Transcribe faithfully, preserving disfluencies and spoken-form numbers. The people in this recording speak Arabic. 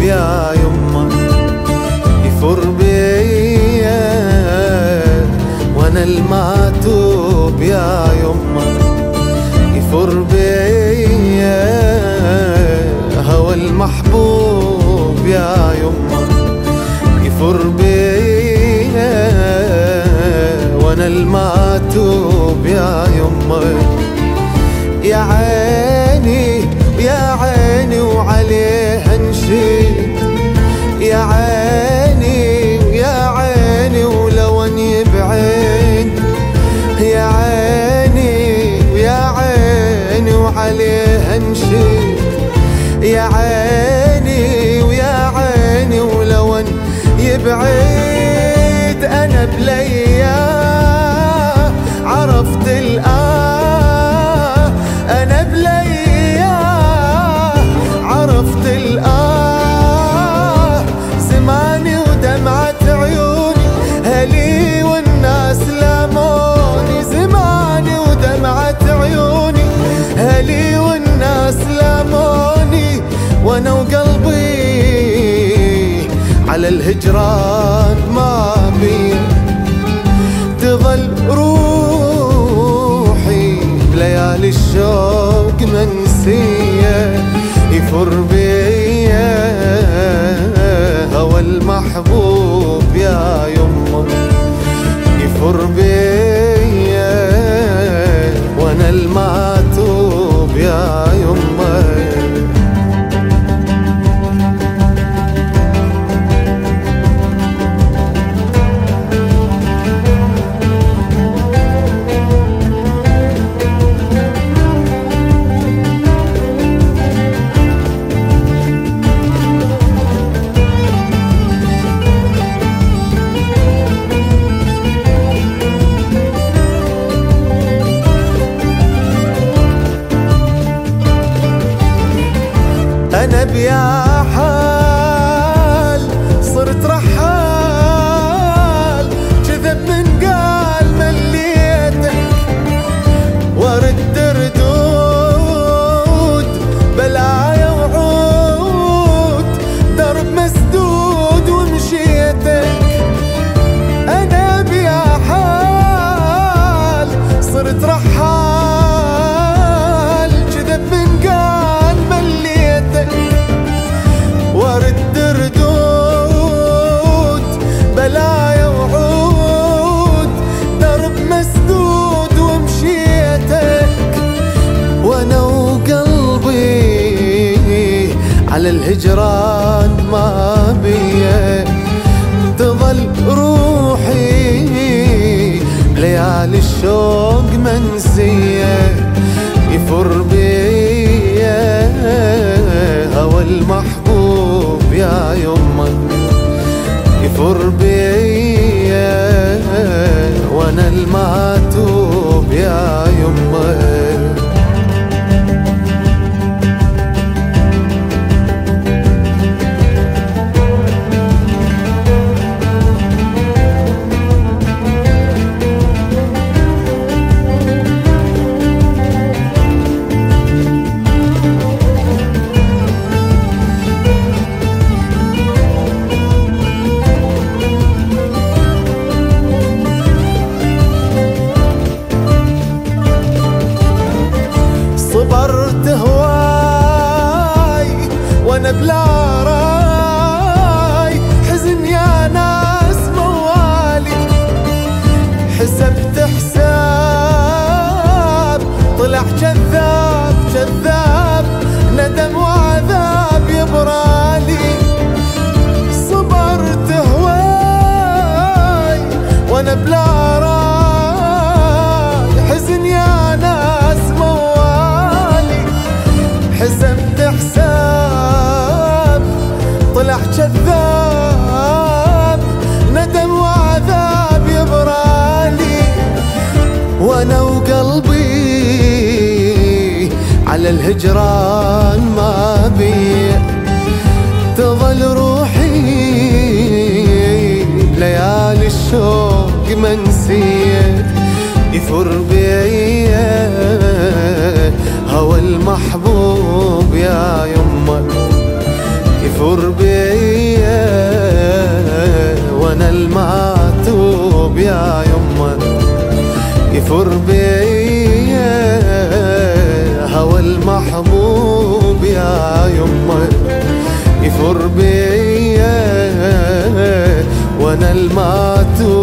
يا يمه يفر بيا وانا المعتوب يا يمه يفر بيا هوى المحبوب يا يمه يفر بيا وانا المعتوب يا يمه يا عيني يا عيني وعليها نشيد يا عيني يا عيني ولو ان يبعد يا عيني يا عيني وعليها نشيد يا عيني ويا عيني ولو ان يبعد انا بليا عرفت الآه انا بليا عرفت الآه زماني ودمعة عيوني هلي والناس لاموني زماني ودمعة عيوني هلي والناس لاموني وانا وقلبي على الهجران ما بي تظل روحي بليالي الشوق منسية يفر بيا هوى المحبوب يا يمه يفر بيا وانا المعتوب يا يمه أنا بيا حال صرت رحال كذب من قال مليتك وارد ردود بلايا وعود درب مسدود ومشيتك أنا بيا حال صرت رحال كذب من قال مليتك وارد ردود بلايا وعود درب مسدود ومشيتك وانا وقلبي على الهجران ما بيه تظل روحي بليالي الشوق منسية يفر بيا هوى المحبوب يا يمه يفر بيا وانا المعتوب يا يمه صبرت هواي وانا بلا راي حزن يا ناس موالي حسبت حساب طلع كذاب كذاب ندم وعذاب يبرالي صبرت هواي وانا بلا راي حزن يا ناس موالي حسبت حساب طلع كذاب ندم وعذاب يبرالي وانا وقلبي على الهجران ما بي تظل روحي ليالي الشوق منسية يفر بيا هوى المحبوب يا يمه يفر يفر بيا وانا المعتوب يا يمه، يفر بيا هوى المحبوب يا يمه، يفر بيا وانا المعتوب